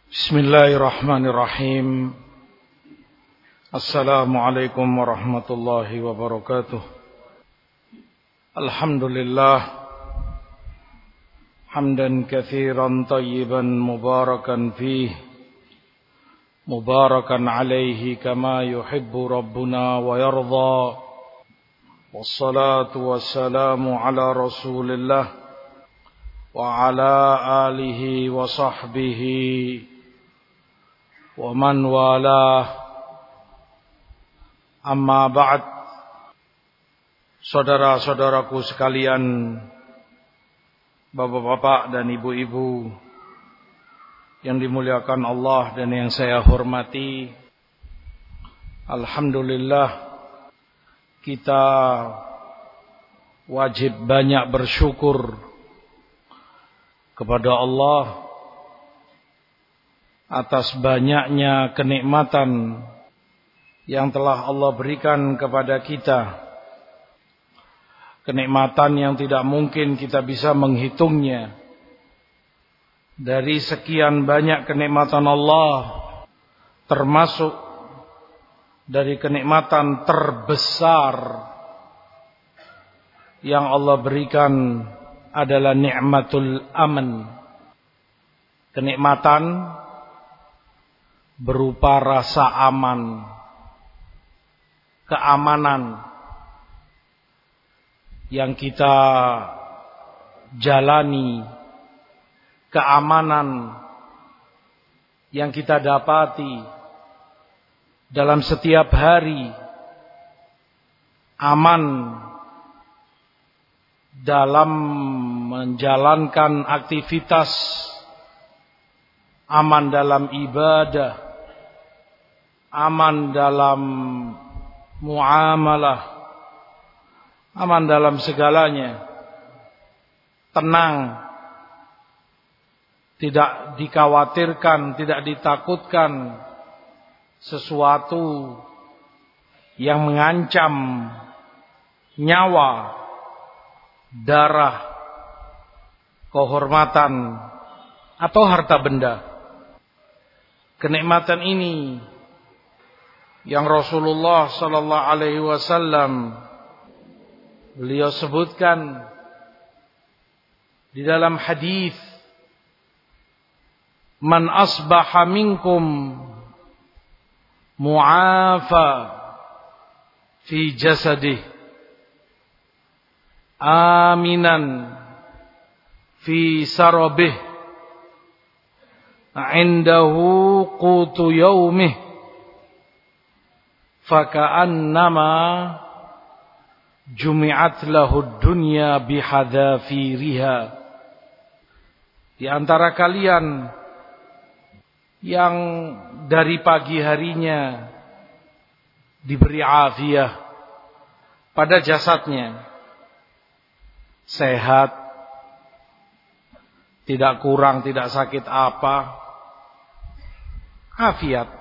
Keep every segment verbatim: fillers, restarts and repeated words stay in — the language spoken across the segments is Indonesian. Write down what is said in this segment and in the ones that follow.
Bismillahirrahmanirrahim. Assalamualaikum warahmatullahi wabarakatuh. Alhamdulillah hamdan katsiran tayyiban mubarakan fih mubarakan alaihi kama yuhibbu rabbuna wa yarda. Wassalatu wassalamu ala Rasulillah wa ala alihi wa sahbihi wa man walah. Amma ba'd. Saudara-saudaraku sekalian, bapak-bapak dan ibu-ibu yang dimuliakan Allah dan yang saya hormati, alhamdulillah kita wajib banyak bersyukur kepada Allah atas banyaknya kenikmatan yang telah Allah berikan kepada kita. Kenikmatan yang tidak mungkin kita bisa menghitungnya. Dari sekian banyak kenikmatan Allah, termasuk dari kenikmatan terbesar yang Allah berikan adalah nikmatul aman. Kenikmatan berupa rasa aman, keamanan yang kita jalani, keamanan yang kita dapati dalam setiap hari, aman dalam menjalankan aktivitas, aman dalam ibadah, aman dalam muamalah, aman dalam segalanya, tenang, tidak dikhawatirkan, tidak ditakutkan sesuatu yang mengancam nyawa, darah, kehormatan, atau harta benda. Kenikmatan ini yang Rasulullah sallallahu alaihi wasallam beliau sebutkan di dalam hadis, man asbaha minkum mu'afa fi jasadih aminan fi sarabih indahu qutu yaumih faka'annama jumi'at lahu dunya bihadzafiriha. Di antara kalian yang dari pagi harinya diberi afiah pada jasadnya, sehat, tidak kurang, tidak sakit apa, afiat,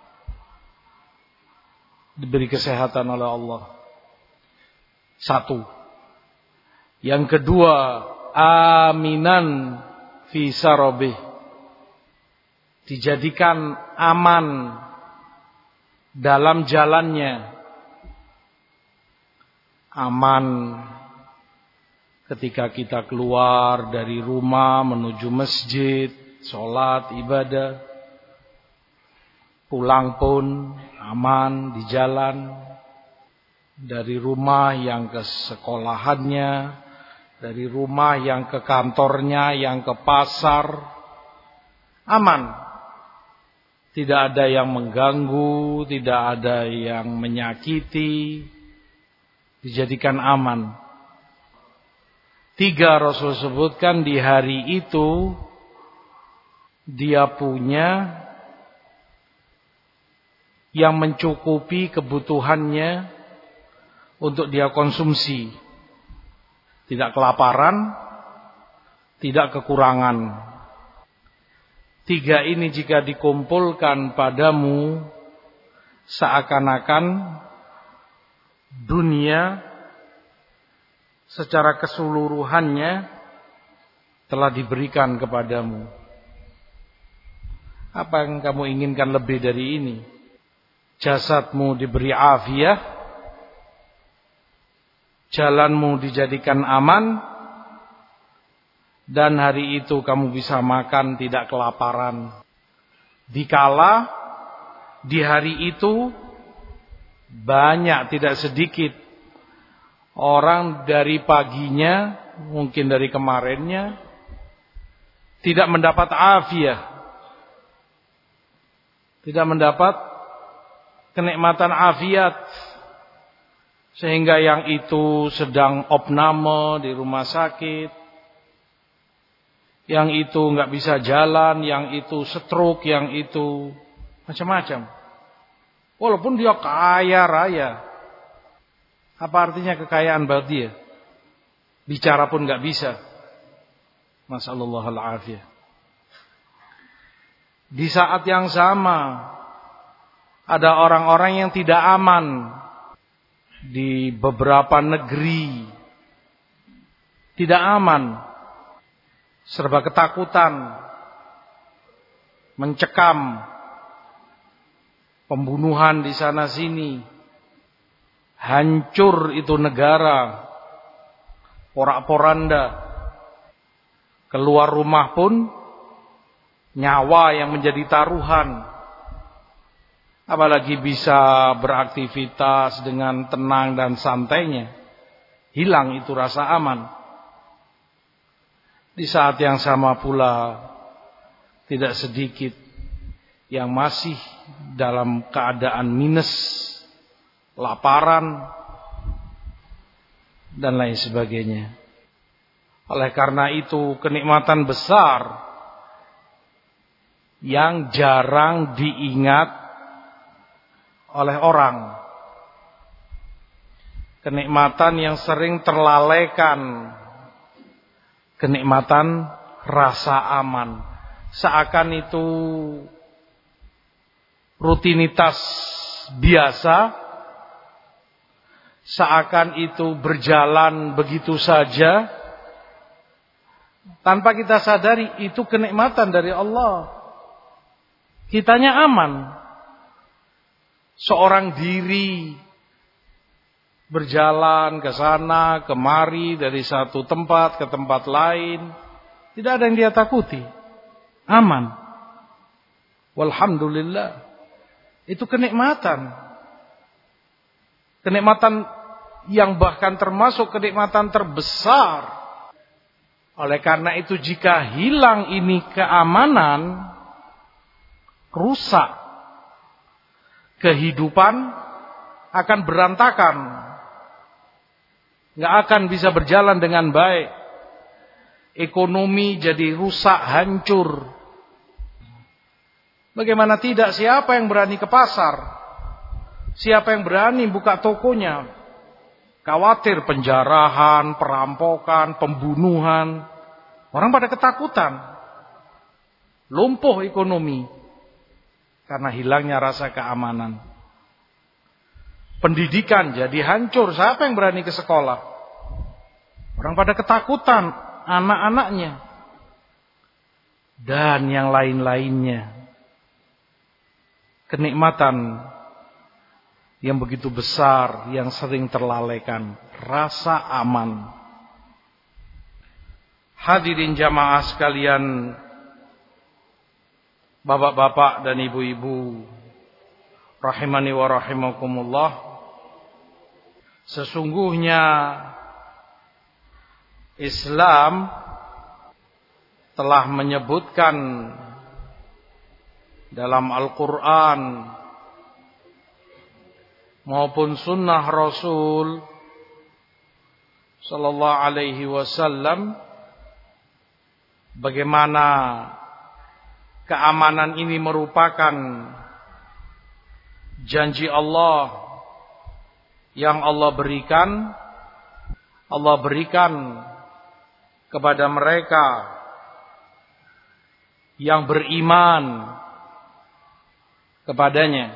diberi kesehatan oleh Allah. Satu. Yang kedua, aminan fi sarabih, dijadikan aman dalam jalannya. Aman ketika kita keluar dari rumah menuju masjid, sholat, ibadah. Pulang pun aman di jalan, dari rumah yang ke sekolahannya, dari rumah yang ke kantornya, yang ke pasar, aman. Tidak ada yang mengganggu, tidak ada yang menyakiti, dijadikan aman. Tiga, Rasul sebutkan di hari itu dia punya yang mencukupi kebutuhannya untuk dia konsumsi. Tidak kelaparan, tidak kekurangan. Tiga ini jika dikumpulkan padamu, seakan-akan dunia secara keseluruhannya telah diberikan kepadamu. Apa yang kamu inginkan lebih dari ini? Jasadmu diberi afiah, jalanmu dijadikan aman, dan hari itu kamu bisa makan tidak kelaparan. Dikala di hari itu banyak tidak sedikit orang dari paginya, mungkin dari kemarinnya, tidak mendapat afiah, tidak mendapat kenikmatan afiat, sehingga yang itu sedang opname di rumah sakit, yang itu nggak bisa jalan, yang itu stroke, yang itu macam-macam. Walaupun dia kaya raya, apa artinya kekayaan buat dia? Bicara pun nggak bisa. Masallallahu al-afiyah. Di saat yang sama ada orang-orang yang tidak aman di beberapa negeri, tidak aman, serba ketakutan, mencekam, pembunuhan di sana sini, hancur itu negara, porak-poranda, keluar rumah pun nyawa yang menjadi taruhan. Apalagi bisa beraktivitas dengan tenang dan santainya, hilang itu rasa aman. Di saat yang sama pula tidak sedikit yang masih dalam keadaan minus, laparan, dan lain sebagainya. Oleh karena itu kenikmatan besar yang jarang diingat oleh orang, kenikmatan yang sering terlalaikan, kenikmatan rasa aman, seakan itu rutinitas biasa, seakan itu berjalan begitu saja, tanpa kita sadari itu kenikmatan dari Allah. Kitanya aman. Seorang diri berjalan ke sana kemari dari satu tempat ke tempat lain, tidak ada yang dia takuti, aman. Walhamdulillah, itu kenikmatan, kenikmatan yang bahkan termasuk kenikmatan terbesar. Oleh karena itu jika hilang ini keamanan, rusak. Kehidupan akan berantakan, nggak akan bisa berjalan dengan baik. Ekonomi jadi rusak, hancur. Bagaimana tidak? Siapa yang berani ke pasar? Siapa yang berani buka tokonya? Khawatir penjarahan, perampokan, pembunuhan. Orang pada ketakutan. Lumpuh ekonomi karena hilangnya rasa keamanan. Pendidikan jadi hancur. Siapa yang berani ke sekolah? Orang pada ketakutan, anak-anaknya. Dan yang lain-lainnya. Kenikmatan yang begitu besar, yang sering terlalaikan. Rasa aman. Hadirin jamaah sekalian, bapak-bapak dan ibu-ibu, rahimani wa rahimakumullah. Sesungguhnya Islam telah menyebutkan dalam Al-Quran maupun sunnah Rasul sallallahu alaihi wasallam bagaimana keamanan ini merupakan janji Allah yang Allah berikan. Allah berikan kepada mereka yang beriman kepadanya,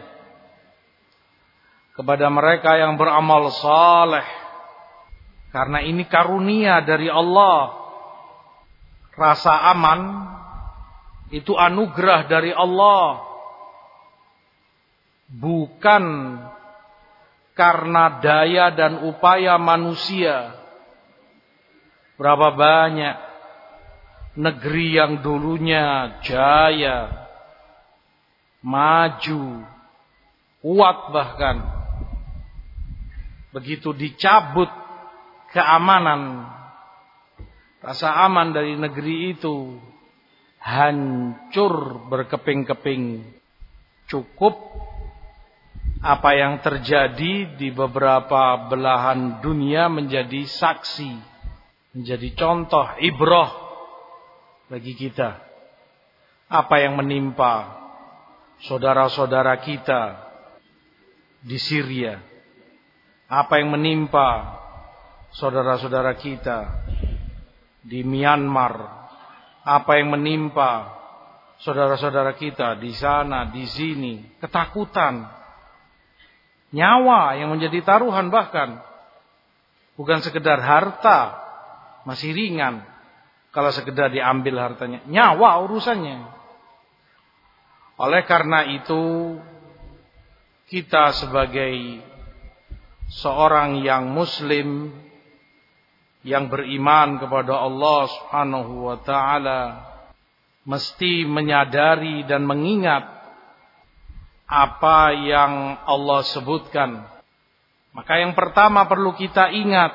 kepada mereka yang beramal saleh. Karena ini karunia dari Allah. Rasa aman Itu anugerah dari Allah. Bukan karena daya dan upaya manusia. Berapa banyak negeri yang dulunya jaya, maju, kuat bahkan, begitu dicabut keamanan, rasa aman dari negeri itu, hancur berkeping-keping. Cukup apa yang terjadi di beberapa belahan dunia menjadi saksi, menjadi contoh, ibrah bagi kita. Apa yang menimpa saudara-saudara kita di Syria, apa yang menimpa saudara-saudara kita di Myanmar, apa yang menimpa saudara-saudara kita di sana, di sini, ketakutan, nyawa yang menjadi taruhan, bahkan bukan sekedar harta, masih ringan kalau sekedar diambil hartanya, nyawa urusannya. Oleh karena itu, kita sebagai seorang yang muslim, yang beriman kepada Allah Subhanahu wa ta'ala, mesti menyadari dan mengingat apa yang Allah sebutkan. Maka yang pertama perlu kita ingat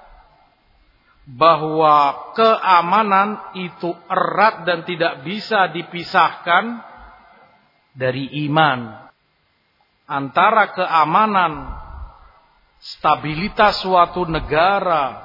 bahwa keamanan itu erat dan tidak bisa dipisahkan dari iman. Antara keamanan, stabilitas suatu negara,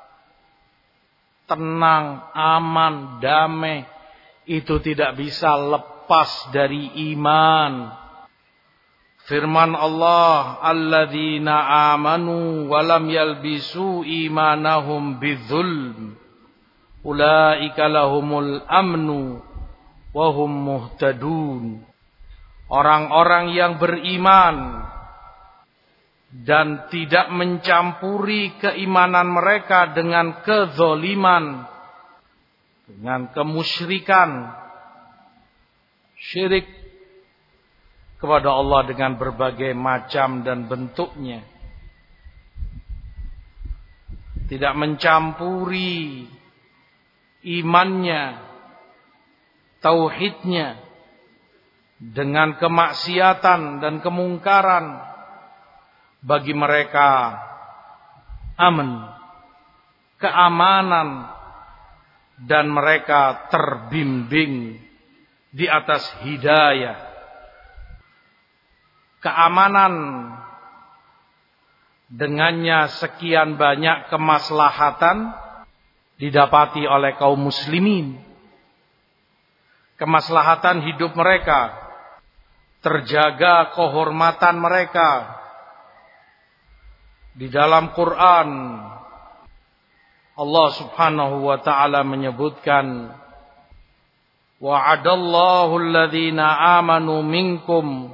tenang, aman, damai, itu tidak bisa lepas dari iman. Firman Allah, alladzina amanu walam yalbisu imanahum bidzulm ulaika lahumul amnu wahum muhtadun. Orang-orang yang beriman dan tidak mencampuri keimanan mereka dengan kezoliman, dengan kemusyrikan, syirik kepada Allah dengan berbagai macam dan bentuknya, tidak mencampuri imannya, tauhidnya dengan kemaksiatan dan kemungkaran, bagi mereka aman, keamanan, dan mereka terbimbing di atas hidayah. Keamanan, dengannya sekian banyak kemaslahatan didapati oleh kaum muslimin. Kemaslahatan hidup mereka, terjaga kehormatan mereka. Di dalam Quran, Allah Subhanahu wa ta'ala menyebutkan, wa'adallahu alladhina amanu minkum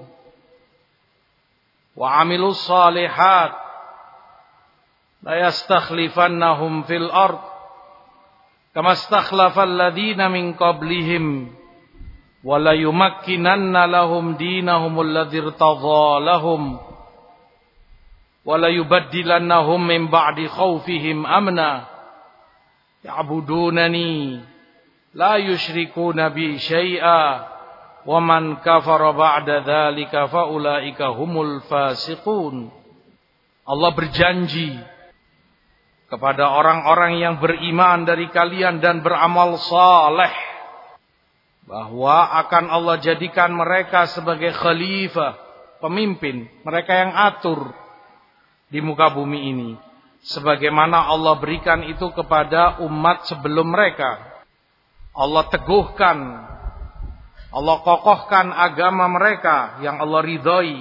wa amilus salihat la yastakhlifannahum fil ard kama istakhlafal ladzina min qablihim wa la yumakkinanna lahum dinahum alladzi irtadha lahum wa la yubaddilannahum min ba'di khawfihim amna ya'budunani la yusyrikuna bi syai'a wa man kafara ba'da dzalika fa ulaika humul fasiqun. Allah berjanji kepada orang-orang yang beriman dari kalian dan beramal saleh bahwa akan Allah jadikan mereka sebagai khalifah, pemimpin, mereka yang atur di muka bumi ini, sebagaimana Allah berikan itu kepada umat sebelum mereka. Allah teguhkan, Allah kokohkan agama mereka yang Allah ridhoi.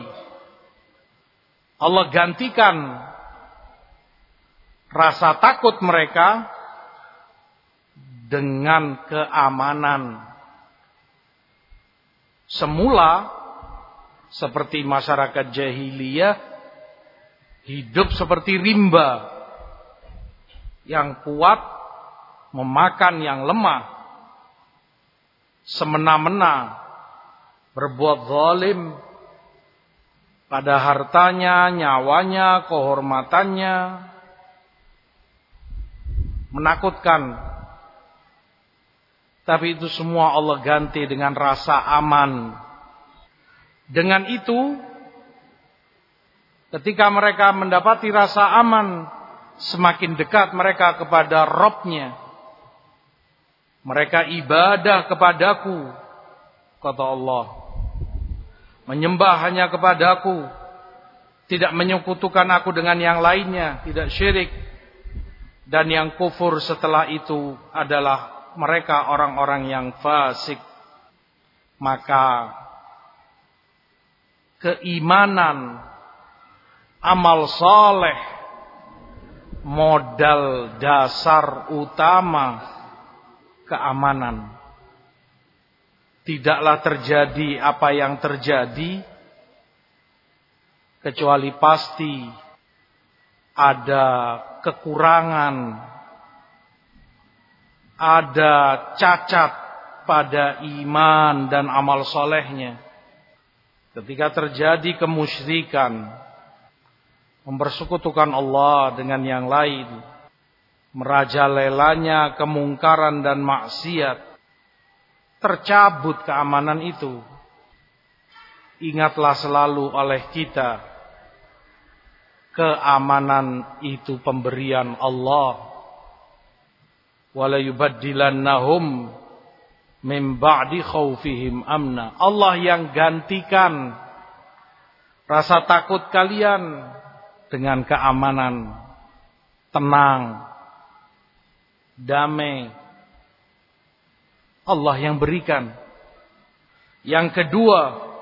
Allah gantikan rasa takut mereka dengan keamanan. Semula seperti masyarakat jahiliyah, hidup seperti rimba yang kuat memakan yang lemah. semena-mena, berbuat zalim pada hartanya, nyawanya, kehormatannya, menakutkan. Tapi itu semua Allah ganti dengan rasa aman. Dengan itu, ketika mereka mendapati rasa aman, semakin dekat mereka kepada Rabb-Nya. Mereka ibadah kepadaku, kata Allah. Menyembah hanya kepadaku, tidak menyekutukan aku dengan yang lainnya, tidak syirik. Dan yang kufur setelah itu adalah mereka orang-orang yang fasik. Maka keimanan, amal saleh, modal dasar utama keamanan. Tidaklah terjadi apa yang terjadi kecuali pasti ada kekurangan, ada cacat pada iman dan amal solehnya. Ketika terjadi kemusyrikan, mempersekutukan Allah dengan yang lain, merajalelanya kemungkaran dan maksiat, tercabut keamanan itu. Ingatlah selalu oleh kita, keamanan itu pemberian Allah. Wala yubaddilannahum min ba'di khaufihim amna. Allah yang gantikan rasa takut kalian dengan keamanan, tenang, damai. Allah yang berikan. Yang kedua,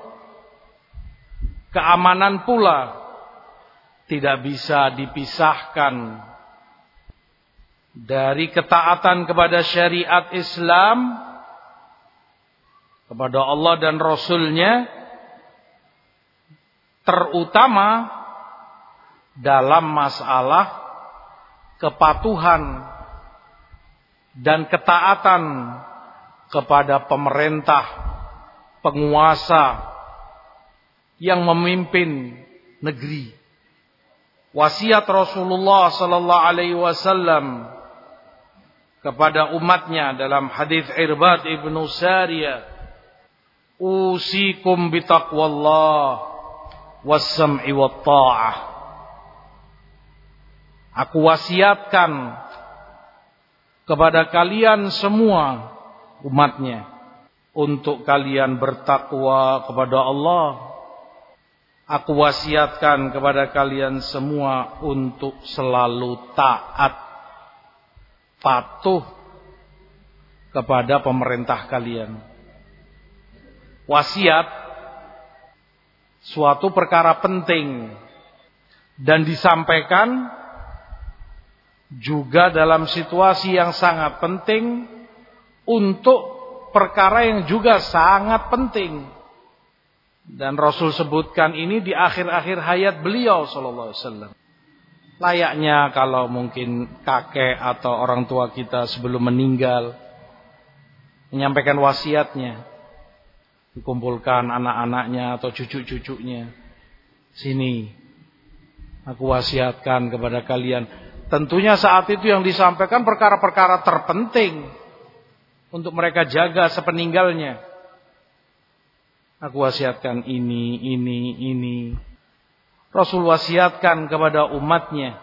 keamanan pula tidak bisa dipisahkan dari ketaatan kepada syariat Islam, kepada Allah dan Rasul-Nya, terutama dalam masalah kepatuhan dan ketaatan kepada pemerintah, penguasa yang memimpin negeri. Wasiat Rasulullah sallallahu alaihi wasallam kepada umatnya dalam hadis Irbad ibnu Sariyah, usikum bitaqwallah was-sam'i wat-tha'ah. Aku wasiatkan kepada kalian semua umatnya untuk kalian bertakwa kepada Allah. Aku wasiatkan kepada kalian semua untuk selalu taat, patuh kepada pemerintah kalian. Wasiat suatu perkara penting dan disampaikan juga dalam situasi yang sangat penting untuk perkara yang juga sangat penting. Dan Rasul sebutkan ini di akhir-akhir hayat beliau sallallahu alaihi wasallam. Layaknya kalau mungkin kakek atau orang tua kita sebelum meninggal menyampaikan wasiatnya, dikumpulkan anak-anaknya atau cucu-cucunya, sini aku wasiatkan kepada kalian. Tentunya saat itu yang disampaikan perkara-perkara terpenting untuk mereka jaga sepeninggalnya. Aku wasiatkan ini, ini, ini. Rasul wasiatkan kepada umatnya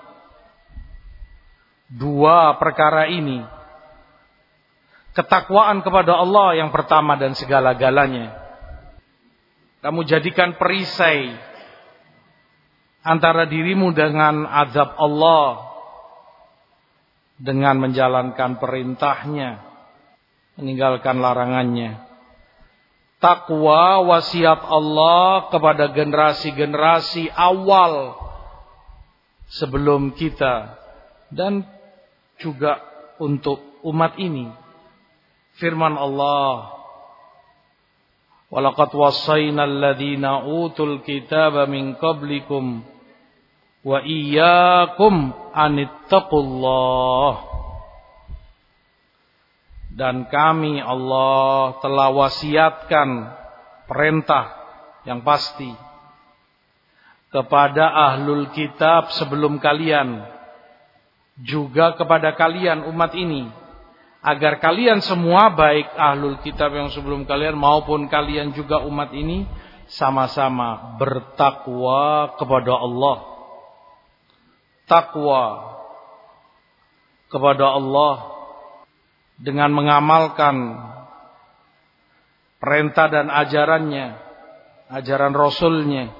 dua perkara ini. Ketakwaan kepada Allah yang pertama dan segala-galanya. Kamu jadikan perisai antara dirimu dengan azab Allah dengan menjalankan perintahnya, meninggalkan larangannya. Takwa wasiat Allah kepada generasi-generasi awal sebelum kita dan juga untuk umat ini. Firman Allah, walaqad wassayna alladhina utul kitaba min qablikum wa iyyakum anittaqullah. Dan kami Allah telah wasiatkan perintah yang pasti kepada ahlul kitab sebelum kalian, juga kepada kalian umat ini, agar kalian semua, baik ahlul kitab yang sebelum kalian maupun kalian juga umat ini, sama-sama bertakwa kepada Allah. Takwa kepada Allah dengan mengamalkan perintah dan ajarannya, ajaran Rasulnya,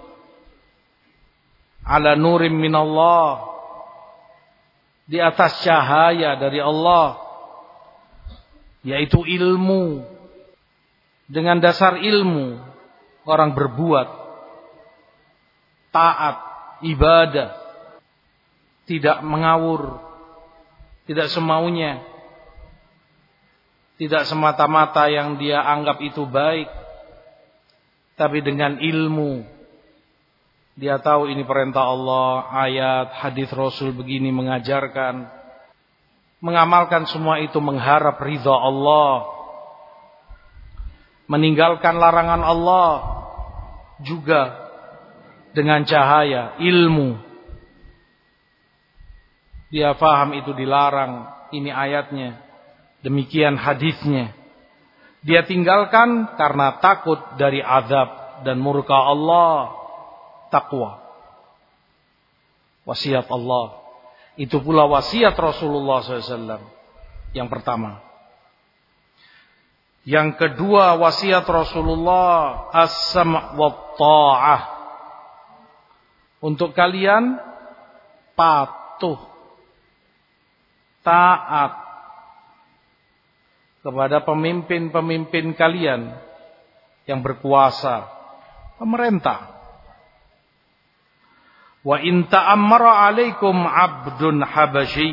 ala nurim minallah, di atas cahaya dari Allah, yaitu ilmu. Dengan dasar ilmu orang berbuat taat, ibadah, tidak mengawur, tidak semaunya, tidak semata-mata yang dia anggap itu baik, tapi dengan ilmu. Dia tahu ini perintah Allah, ayat, hadis Rasul begini mengajarkan. Mengamalkan semua itu mengharap ridha Allah. Meninggalkan larangan Allah juga dengan cahaya ilmu. Dia faham itu dilarang, ini ayatnya, demikian hadisnya. Dia tinggalkan karena takut dari azab dan murka Allah. Takwa, wasiat Allah. Itu pula wasiat Rasulullah shallallahu alaihi wasallam yang pertama. Yang kedua wasiat Rasulullah, as-sam' wa ta'ah. Untuk kalian patuh, taat kepada pemimpin-pemimpin kalian yang berkuasa, pemerintah. Wa in ta'ammara 'alaikum 'abdun habasyi.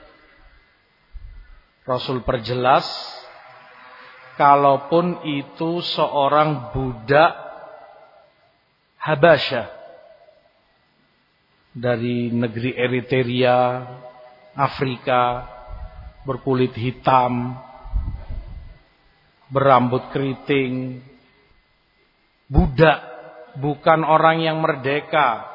Rasul perjelas, kalaupun itu seorang budak Habasya dari negeri Eritrea, Afrika, berkulit hitam, berambut keriting, budak, bukan orang yang merdeka,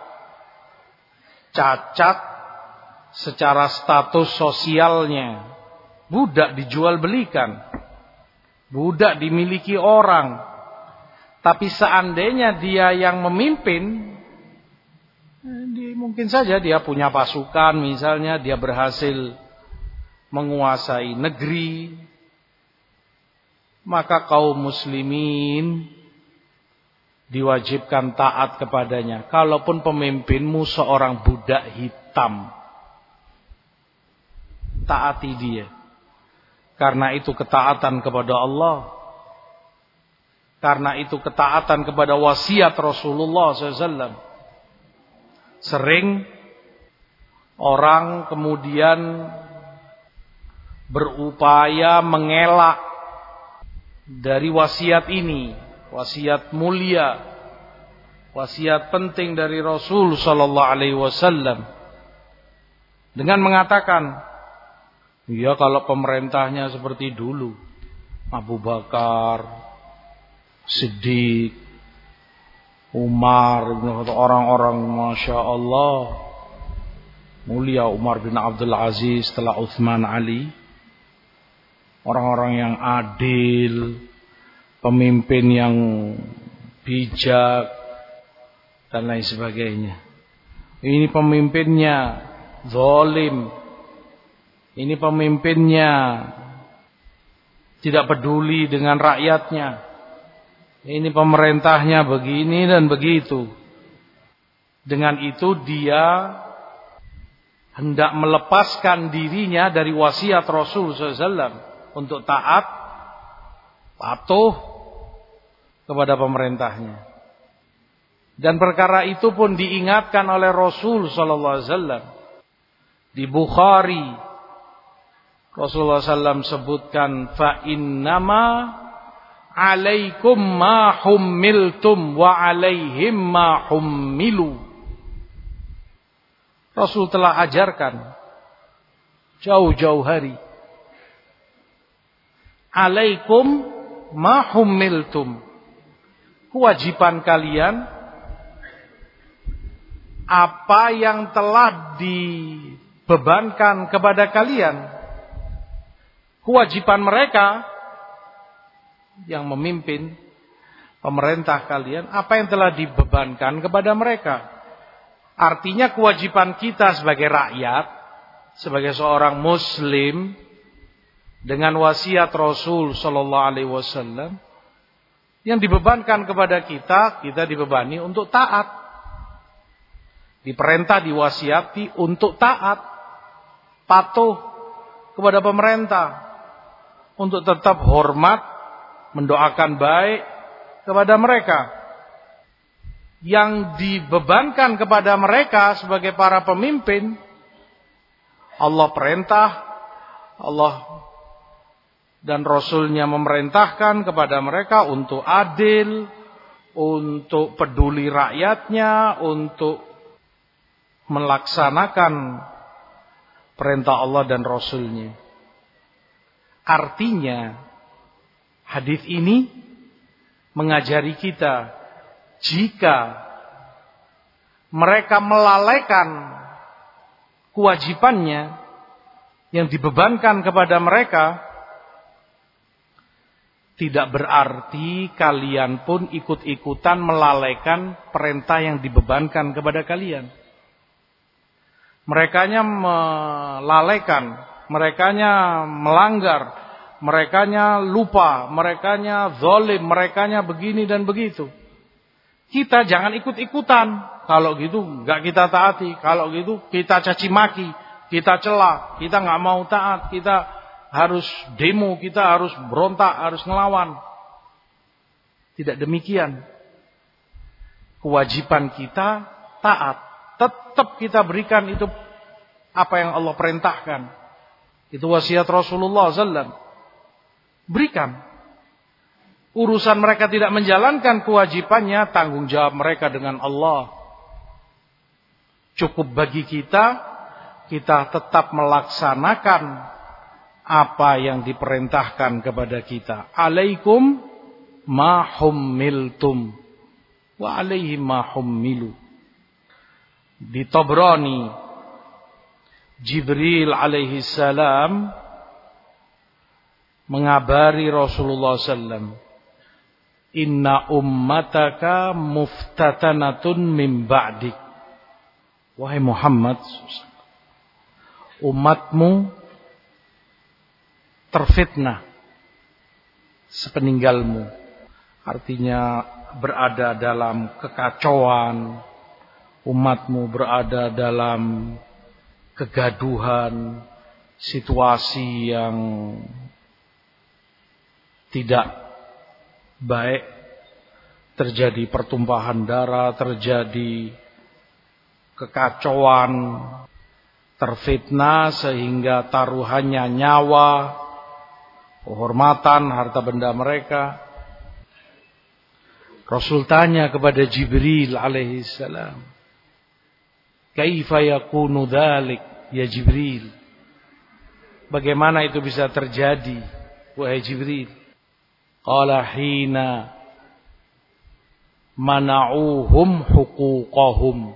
cacat secara status sosialnya, budak dijual belikan, budak dimiliki orang. Tapi seandainya dia yang memimpin, di, mungkin saja dia punya pasukan, misalnya dia berhasil menguasai negeri, maka kaum muslimin diwajibkan taat kepadanya. Kalaupun pemimpinmu seorang budak hitam, taati dia. Karena itu ketaatan kepada Allah. Karena itu ketaatan kepada wasiat Rasulullah shallallahu alaihi wasallam. Sering orang kemudian berupaya mengelak dari wasiat ini. Wasiat mulia, wasiat penting dari Rasul sallallahu alaihi wasallam, dengan mengatakan, ya kalau pemerintahnya seperti dulu, Abu Bakar, Siddiq, Umar, orang-orang masya Allah mulia, Umar bin Abdul Aziz, setelah Utsman, Ali, orang-orang yang adil, pemimpin yang bijak dan lain sebagainya. Ini pemimpinnya zalim. Ini pemimpinnya tidak peduli dengan rakyatnya. Ini pemerintahnya begini dan begitu. Dengan itu dia hendak melepaskan dirinya dari wasiat Rasul sallallahu alaihi wasallam untuk taat, patuh kepada pemerintahnya. Dan perkara itu pun diingatkan oleh Rasul sallallahu alaihi wasallam. Di Bukhari Rasulullah sallallahu alaihi wasallam sebutkan, fa innama alaikum ma hummiltum wa alaihim ma hummilu. Rasul telah ajarkan jauh-jauh hari, Alaikum ma hummiltum. Kewajiban kalian apa yang telah dibebankan kepada kalian. Kewajiban mereka yang memimpin pemerintah kalian, apa yang telah dibebankan kepada mereka. Artinya kewajiban kita sebagai rakyat, sebagai seorang muslim, dengan wasiat Rasul sallallahu alaihi wasallam, yang dibebankan kepada kita, kita dibebani untuk taat. Diperintah, diwasiati untuk taat, patuh kepada pemerintah, untuk tetap hormat, mendoakan baik kepada mereka. Yang dibebankan kepada mereka sebagai para pemimpin, Allah perintah, Allah dan Rasulnya memerintahkan kepada mereka untuk adil, untuk peduli rakyatnya, untuk melaksanakan perintah Allah dan Rasulnya. Artinya, hadis ini mengajari kita, jika mereka melalaikan kewajibannya yang dibebankan kepada mereka, tidak berarti kalian pun ikut-ikutan melalaikan perintah yang dibebankan kepada kalian. Merekanya melalaikan, merekanya melanggar, merekanya lupa, merekanya zalim, merekanya begini dan begitu. Kita jangan ikut-ikutan. Kalau gitu enggak kita taati, kalau gitu kita caci maki, kita cela, kita enggak mau taat, kita harus demo, kita harus berontak, harus ngelawan. Tidak demikian. Kewajiban kita taat. Tetap kita berikan itu apa yang Allah perintahkan. Itu wasiat Rasulullah sallallahu alaihi wasallam. Berikan. Urusan mereka tidak menjalankan kewajibannya, tanggung jawab mereka dengan Allah. Cukup bagi kita, kita tetap melaksanakan apa yang diperintahkan kepada kita. Alaikum ma hummiltum wa alaihim ma hummilu. Di Tabrani, Jibril alaihi salam mengabari Rasulullah sallallahu alaihi wasallam, inna ummataka muftatanatun min ba'dik. Wahai Muhammad, umatmu terfitnah sepeninggalmu. Artinya berada dalam kekacauan, umatmu berada dalam kegaduhan, situasi yang tidak baik, terjadi pertumpahan darah, terjadi kekacauan, terfitnah sehingga taruhannya nyawa, kehormatan, harta benda mereka. Rasul tanya kepada Jibril alaihi salam, kaifa yakunu dzalik ya Jibril? Bagaimana itu bisa terjadi wahai Jibril? Qala hina mana'uhum huquqahum.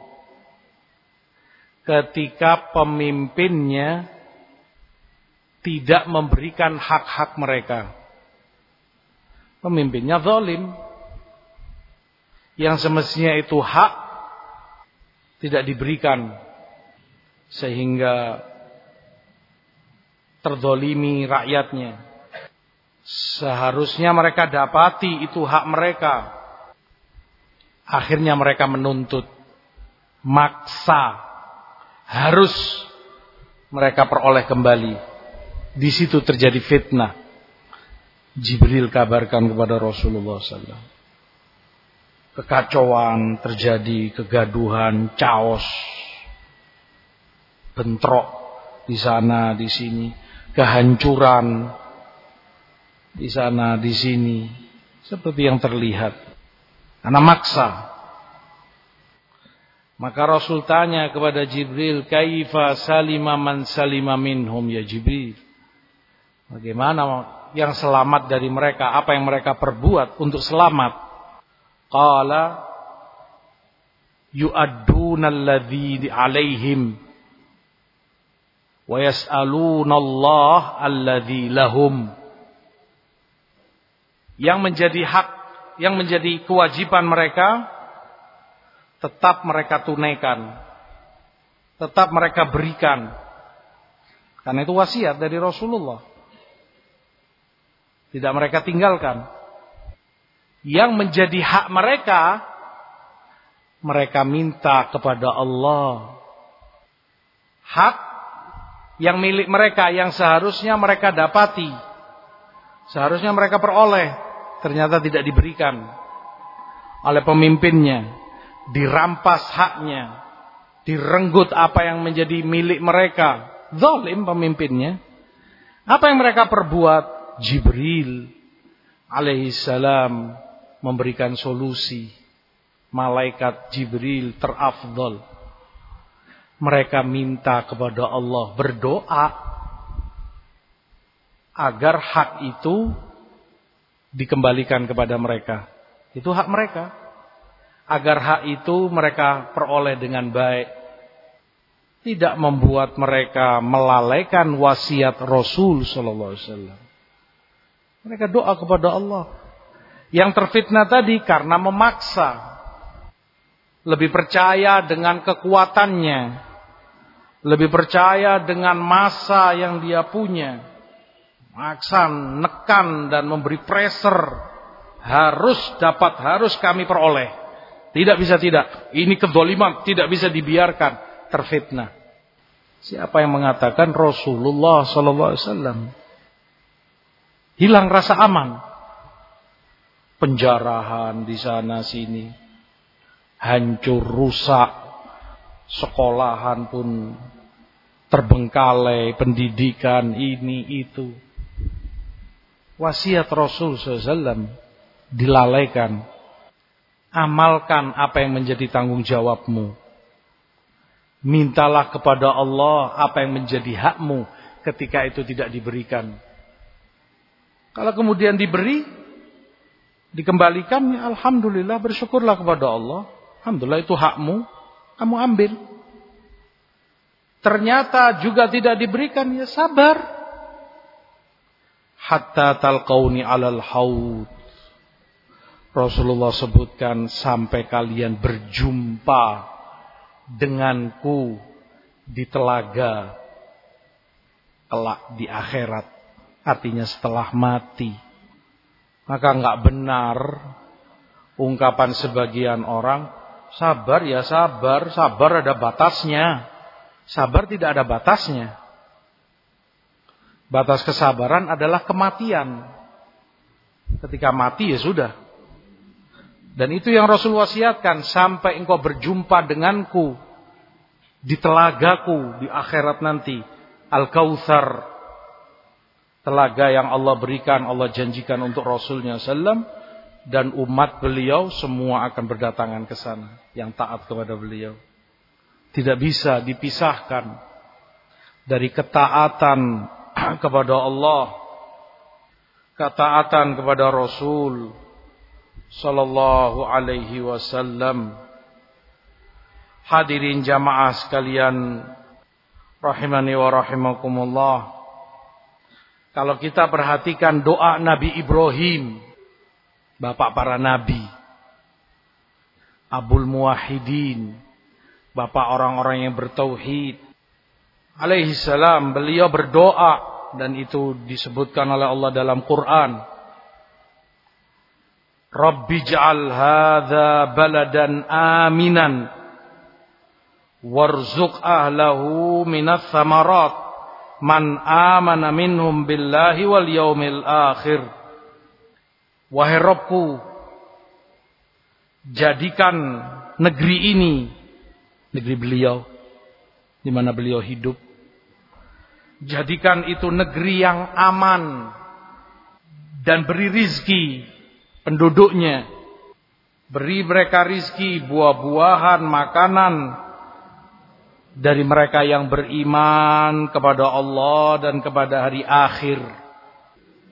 Ketika pemimpinnya tidak memberikan hak-hak mereka. Pemimpinnya zalim. Yang semestinya itu hak tidak diberikan, sehingga terzalimi rakyatnya. Seharusnya mereka dapati itu hak mereka. Akhirnya mereka menuntut, maksa, harus mereka peroleh kembali. Di situ terjadi fitnah. Jibril kabarkan kepada Rasulullah sallallahu alaihi wasallam. Kekacauan terjadi, kegaduhan, chaos, bentrok di sana, di sini, kehancuran di sana, di sini, seperti yang terlihat. Karena maksa. Maka Rasul tanya kepada Jibril, kaifa salima man salima minhum ya Jibril? Bagaimana yang selamat dari mereka? Apa yang mereka perbuat untuk selamat? Qala yu'adduna alladhi alaihim wa yas'aluna Allah alladhi lahum. Yang menjadi hak, yang menjadi kewajiban mereka tetap mereka tunaikan, tetap mereka berikan. Karena itu wasiat dari Rasulullah. Tidak mereka tinggalkan. Yang menjadi hak mereka, mereka minta kepada Allah. Hak yang milik mereka, yang seharusnya mereka dapati, seharusnya mereka peroleh, ternyata tidak diberikan oleh pemimpinnya. Dirampas haknya, direnggut apa yang menjadi milik mereka. Zalim pemimpinnya. Apa yang mereka perbuat? Jibril alaihissalam memberikan solusi. Malaikat Jibril terafdal. Mereka minta kepada Allah, berdoa agar hak itu dikembalikan kepada mereka. Itu hak mereka. Agar hak itu mereka peroleh dengan baik. Tidak membuat mereka melalaikan wasiat Rasul sallallahu alaihi wasallam. Mereka doa kepada Allah. Yang terfitnah tadi karena memaksa. Lebih percaya dengan kekuatannya. Lebih percaya dengan massa yang dia punya. Maksa, nekan dan memberi pressure. Harus dapat, harus kami peroleh. Tidak bisa tidak. Ini kedzaliman, tidak bisa dibiarkan. Terfitnah. Siapa yang mengatakan? Rasulullah sallallahu alaihi wasallam. Hilang rasa aman. Penjarahan di sana sini. Hancur, rusak. Sekolahan pun terbengkalai. Pendidikan ini itu. Wasiat Rasul sallallahu alaihi wasallam dilalaikan. Amalkan apa yang menjadi tanggung jawabmu. Mintalah kepada Allah apa yang menjadi hakmu ketika itu tidak diberikan. Kalau kemudian diberi, dikembalikan, ya alhamdulillah, bersyukurlah kepada Allah. Alhamdulillah itu hakmu, kamu ambil. Ternyata juga tidak diberikan, ya sabar. Hatta talqauni alal haud. Rasulullah sebutkan sampai kalian berjumpa denganku di telaga kelak di akhirat. Artinya setelah mati. Maka enggak benar ungkapan sebagian orang, sabar ya sabar, sabar ada batasnya. Sabar tidak ada batasnya. Batas kesabaran adalah kematian. Ketika mati ya sudah. Dan itu yang Rasul wasiatkan, sampai engkau berjumpa denganku di telagaku di akhirat nanti, Al-Kautsar, telaga yang Allah berikan, Allah janjikan untuk Rasulnya sallam, dan umat beliau semua akan berdatangan ke sana yang taat kepada beliau. Tidak bisa dipisahkan dari ketaatan kepada Allah, ketaatan kepada Rasul sallallahu alaihi wasallam. Hadirin jamaah sekalian rahimani wa rahimakumullah. Kalau kita perhatikan doa Nabi Ibrahim, bapak para nabi, Abul Muwahhidin, bapak orang-orang yang bertauhid, alaihi salam, beliau berdoa dan itu disebutkan oleh Allah dalam Quran. Rabbi ja'al hadza baladan aminan warzuq ahlahu minas samarat man amana minhum billahi wal yaumil akhir. Wahai Rabbku, jadikan negeri ini, negeri beliau di mana beliau hidup, jadikan itu negeri yang aman dan beri rizki penduduknya. Beri mereka rizki, buah-buahan, makanan dari mereka yang beriman kepada Allah dan kepada hari akhir.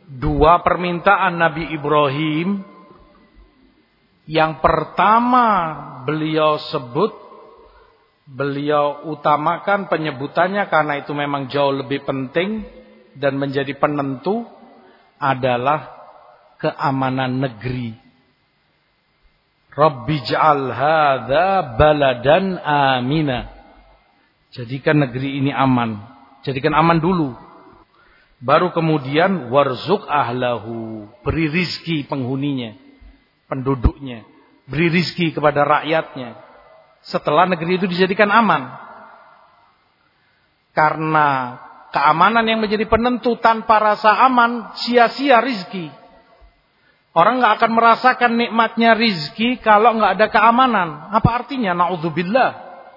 dua permintaan Nabi Ibrahim, yang pertama beliau sebut, beliau utamakan penyebutannya karena itu memang jauh lebih penting dan menjadi penentu, adalah keamanan negeri. Rabbi ja'al hadza baladan amina. Jadikan negeri ini aman. Jadikan aman dulu. Baru kemudian warzuq ahlahu. Beri rizki penghuninya, penduduknya. Beri rizki kepada rakyatnya. Setelah negeri itu dijadikan aman. Karena keamanan yang menjadi penentu, tanpa rasa aman, sia-sia rizki. Orang nggak akan merasakan nikmatnya rizki kalau nggak ada keamanan. Apa artinya? Na'udzubillah.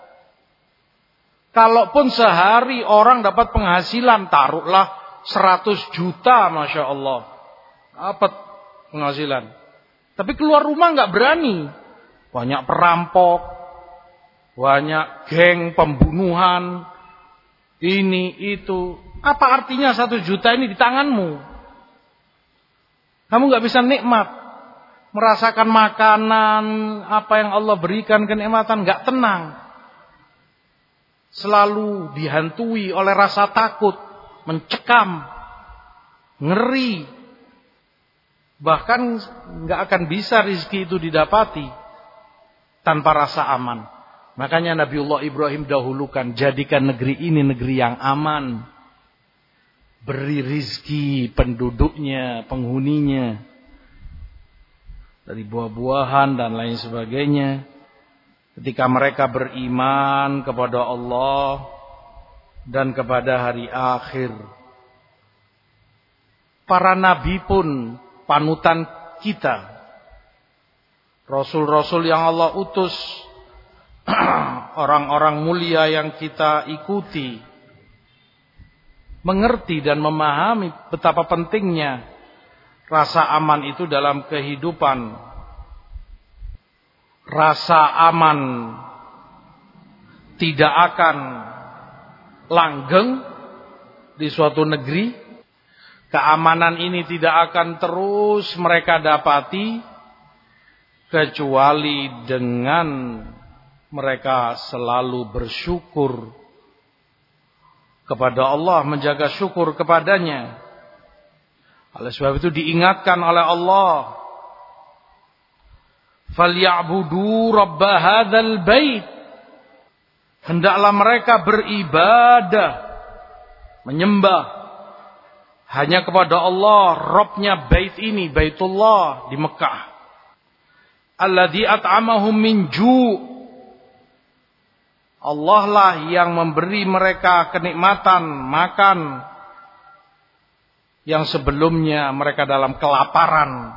Kalaupun sehari orang dapat penghasilan, taruhlah seratus juta, Masya Allah. Dapat penghasilan. Tapi keluar rumah nggak berani. Banyak perampok, banyak geng pembunuhan, ini, itu. Apa artinya satu juta ini di tanganmu? Kamu nggak bisa nikmat, merasakan makanan, apa yang Allah berikan kenikmatan, nggak tenang. Selalu dihantui oleh rasa takut, mencekam, ngeri. Bahkan nggak akan bisa rizki itu didapati tanpa rasa aman. Makanya Nabiullah Ibrahim dahulukan, jadikan negeri ini negeri yang aman. Beri rizki penduduknya, penghuninya. Dari buah-buahan dan lain sebagainya. Ketika mereka beriman kepada Allah dan kepada hari akhir. Para nabi pun panutan kita. Rasul-rasul yang Allah utus. Orang-orang mulia yang kita ikuti. Mengerti dan memahami betapa pentingnya rasa aman itu dalam kehidupan. Rasa aman tidak akan langgeng di suatu negeri. Keamanan ini tidak akan terus mereka dapati kecuali dengan mereka selalu bersyukur kepada Allah, menjaga syukur kepadanya. Oleh sebab itu diingatkan oleh Allah, "Falyabudu rabb hadzal bait." Hendaklah mereka beribadah, menyembah hanya kepada Allah, Rabbnya bait ini, Baitullah di Mekah. Alladzi at'amahum min ju'. Allah lah yang memberi mereka kenikmatan makan yang sebelumnya mereka dalam kelaparan.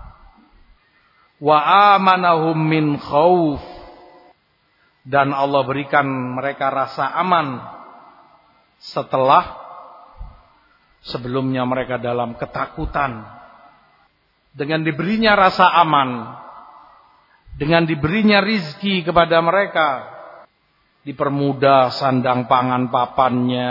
Wa amanahum min khauf. Dan Allah berikan mereka rasa aman setelah sebelumnya mereka dalam ketakutan. Dengan diberinya rasa aman, dengan diberinya rizki kepada mereka, dipermudah sandang pangan papannya,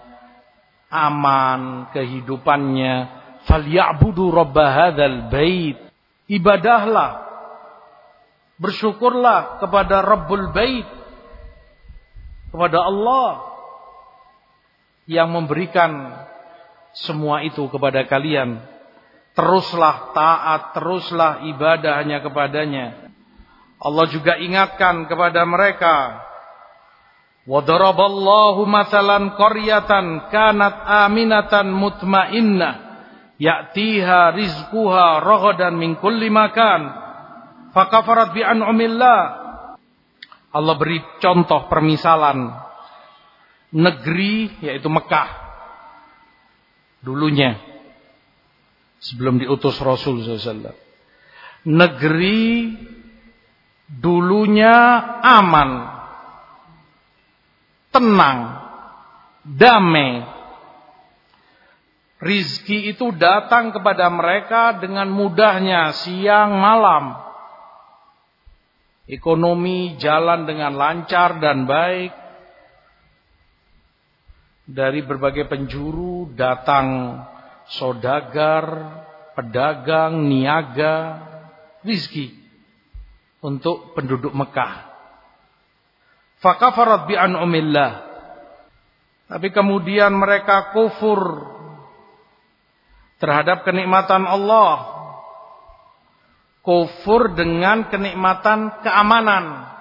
aman kehidupannya. Falyabudu rabb hadzal bait. Ibadahlah, bersyukurlah kepada Rabbul Bait, kepada Allah yang memberikan semua itu kepada kalian. Teruslah taat, teruslah ibadah hanya kepadanya. Allah juga ingatkan kepada mereka, wa daraballahu mathalan qaryatan kanat aminatan mutmainnah ya'tiha rizquha raghadan min kulli makan fakafarat bi an'amillah. Allah beri contoh permisalan negeri, yaitu Mekah dulunya sebelum diutus Rasul sallallahu alaihi wasallam. Negeri dulunya aman, tenang, damai. Rizki itu datang kepada mereka dengan mudahnya, siang malam. Ekonomi jalan dengan lancar dan baik. Dari berbagai penjuru datang saudagar, pedagang, niaga, rizki untuk penduduk Mekah. Fakafarat bi an'umillah. Tapi kemudian mereka kufur terhadap kenikmatan Allah. Kufur dengan kenikmatan keamanan.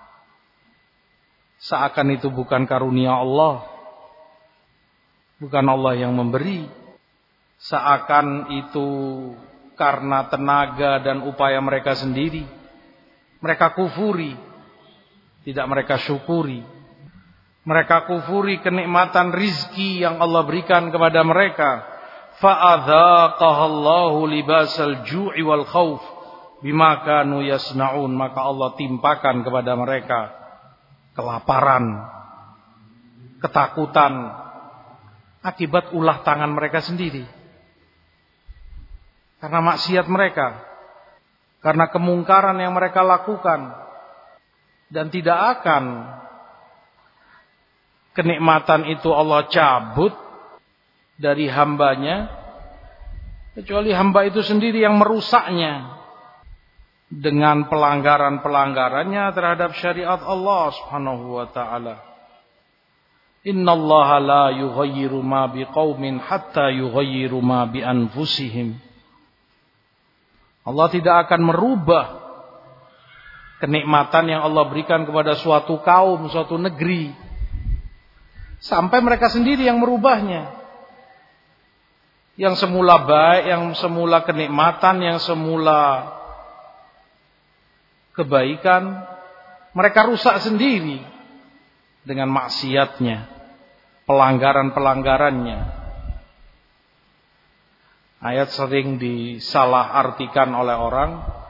Seakan itu bukan karunia Allah. Bukan Allah yang memberi. Seakan itu karena tenaga dan upaya mereka sendiri. Mereka kufuri. Tidak mereka syukuri. Mereka kufuri kenikmatan rizki yang Allah berikan kepada mereka. Fa'adzaqahallahu libasal ju'i wal khauf bima kanu yasna'un. Maka Allah timpakan kepada mereka kelaparan, ketakutan akibat ulah tangan mereka sendiri. Karena maksiat mereka, karena kemungkaran yang mereka lakukan, dan tidak akan kenikmatan itu Allah cabut dari hambanya, kecuali hamba itu sendiri yang merusaknya dengan pelanggaran-pelanggarannya terhadap syariat Allah Subhanahu wa taala. Innallaha la yughayyiru ma biqaumin hatta yughayyiru ma bi anfusihim. Allah tidak akan merubah kenikmatan yang Allah berikan kepada suatu kaum, suatu negeri, sampai mereka sendiri yang merubahnya. Yang semula baik, yang semula kenikmatan, yang semula kebaikan, mereka rusak sendiri dengan maksiatnya, pelanggaran-pelanggarannya. Ayat sering disalahartikan oleh orang.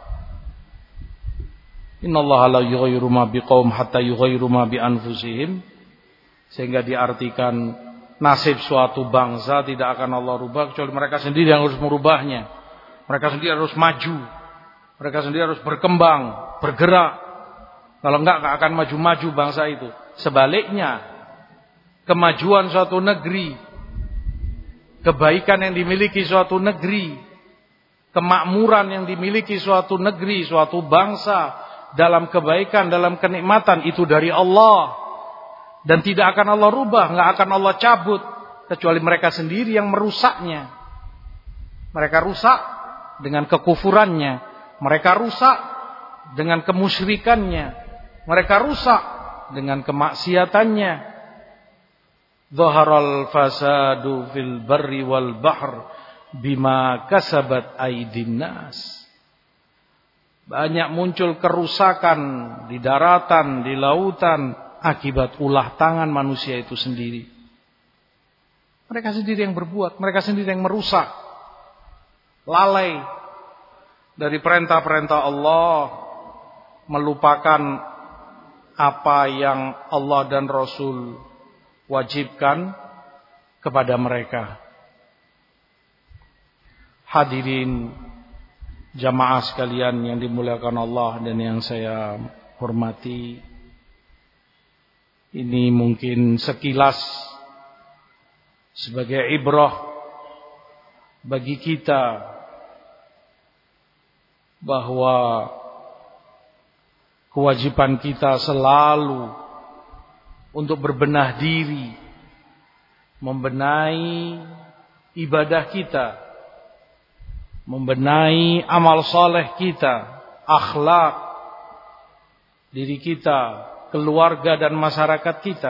Innallaha la yughayyiru ma biqaum hatta yughayyiru ma bi anfusihim. Sehingga diartikan nasib suatu bangsa tidak akan Allah rubah kecuali mereka sendiri yang harus merubahnya. Mereka sendiri harus maju. Mereka sendiri harus berkembang, bergerak. Kalau enggak, enggak akan maju-maju bangsa itu. Sebaliknya, kemajuan suatu negeri, kebaikan yang dimiliki suatu negeri, kemakmuran yang dimiliki suatu negeri, suatu bangsa, dalam kebaikan, dalam kenikmatan, itu dari Allah. Dan tidak akan Allah rubah, nggak akan Allah cabut, kecuali mereka sendiri yang merusaknya. Mereka rusak dengan kekufurannya, mereka rusak dengan kemusyrikannya, mereka rusak dengan kemaksiatannya. Zaharal fasadu fil barri wal bahr bima kasabat aydin nas. Banyak muncul kerusakan di daratan, di lautan, akibat ulah tangan manusia itu sendiri. Mereka sendiri yang berbuat, mereka sendiri yang merusak. Lalai dari perintah-perintah Allah, melupakan apa yang Allah dan Rasul wajibkan kepada mereka. Hadirin jamaah sekalian yang dimuliakan Allah dan yang saya hormati, ini mungkin sekilas sebagai ibrah bagi kita bahwa kewajiban kita selalu untuk berbenah diri, membenahi ibadah kita, membenahi amal soleh kita, akhlak diri kita, keluarga dan masyarakat kita,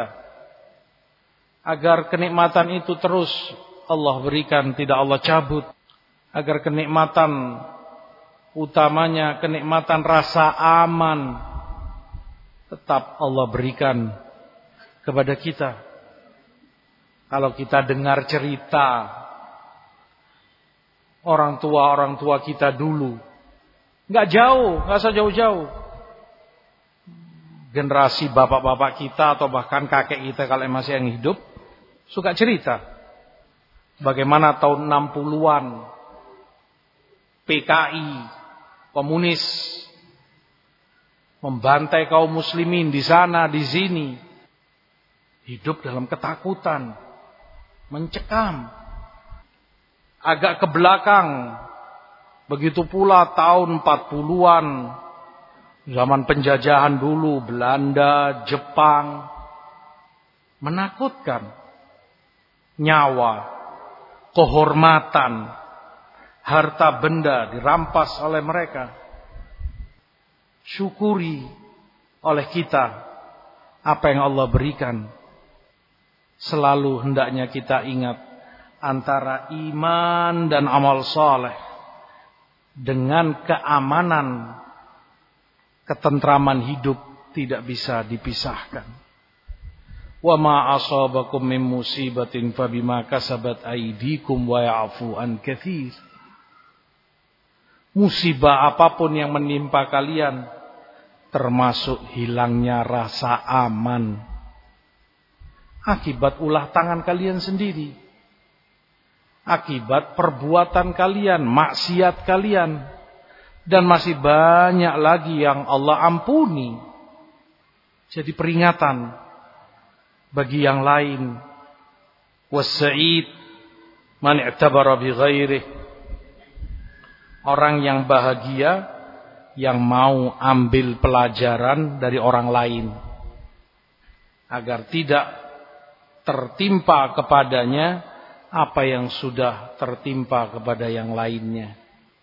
agar kenikmatan itu terus Allah berikan, tidak Allah cabut, agar kenikmatan utamanya kenikmatan rasa aman tetap Allah berikan kepada kita. Kalau kita dengar cerita orang tua-orang tua kita dulu, nggak jauh, nggak usah jauh-jauh, generasi bapak-bapak kita atau bahkan kakek kita kalau masih yang hidup, suka cerita bagaimana tahun enam puluhan P K I, komunis, membantai kaum muslimin di sana, di sini, hidup dalam ketakutan, mencekam. agak ke belakang. Begitu pula tahun empat puluhan, zaman penjajahan dulu, Belanda, Jepang, menakutkan. Nyawa, kehormatan, harta benda dirampas oleh mereka. Syukuri oleh kita apa yang Allah berikan. Selalu hendaknya kita ingat antara iman dan amal saleh dengan keamanan, ketentraman hidup tidak bisa dipisahkan. Wa ma asabakum min musibatin fabima kasabat aydikum wa ya'fu an katsir. Musibah apapun yang menimpa kalian, termasuk hilangnya rasa aman, akibat ulah tangan kalian sendiri, akibat perbuatan kalian, maksiat kalian, dan masih banyak lagi yang Allah ampuni. Jadi peringatan bagi yang lain. Was-sa'id man i'tabara bi ghairihi. Orang yang bahagia yang mau ambil pelajaran dari orang lain agar tidak tertimpa kepadanya apa yang sudah tertimpa kepada yang lainnya.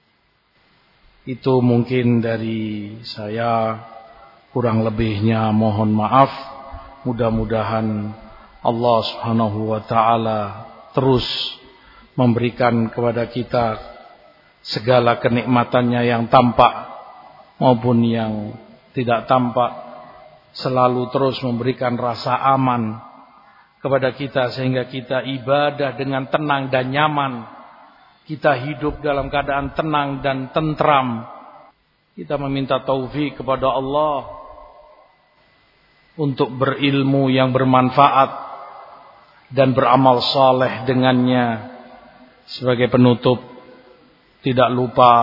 Itu mungkin dari saya, kurang lebihnya mohon maaf. Mudah-mudahan Allah Subhanahu wa taala terus memberikan kepada kita segala kenikmatannya yang tampak maupun yang tidak tampak, selalu terus memberikan rasa aman kepada kita sehingga kita ibadah dengan tenang dan nyaman. Kita hidup dalam keadaan tenang dan tentram. Kita meminta taufik kepada Allah untuk berilmu yang bermanfaat dan beramal saleh dengannya. Sebagai penutup, tidak lupa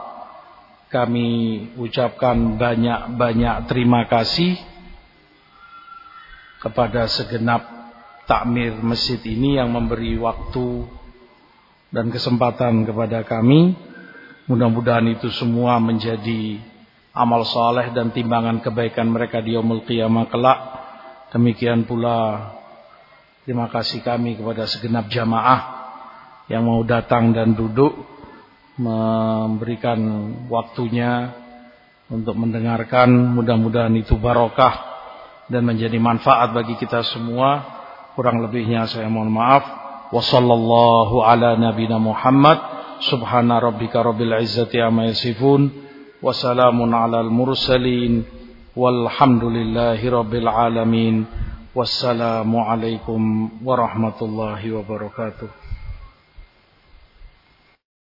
kami ucapkan banyak-banyak terima kasih kepada segenap takmir masjid ini yang memberi waktu dan kesempatan kepada kami. Mudah-mudahan itu semua menjadi amal saleh dan timbangan kebaikan mereka di yaumul qiyamah kelak. Demikian pula terima kasih kami kepada segenap jamaah yang mau datang dan duduk memberikan waktunya untuk mendengarkan. Mudah-mudahan itu barokah dan menjadi manfaat bagi kita semua. Kurang lebihnya saya mohon maaf. Wa sallallahu ala nabina Muhammad. Subhana rabbika rabbil izzati amma yasifun. Wa salamun alal mursalin. Walhamdulillahi rabbil alamin. Wassalamu alaikum warahmatullahi wabarakatuh.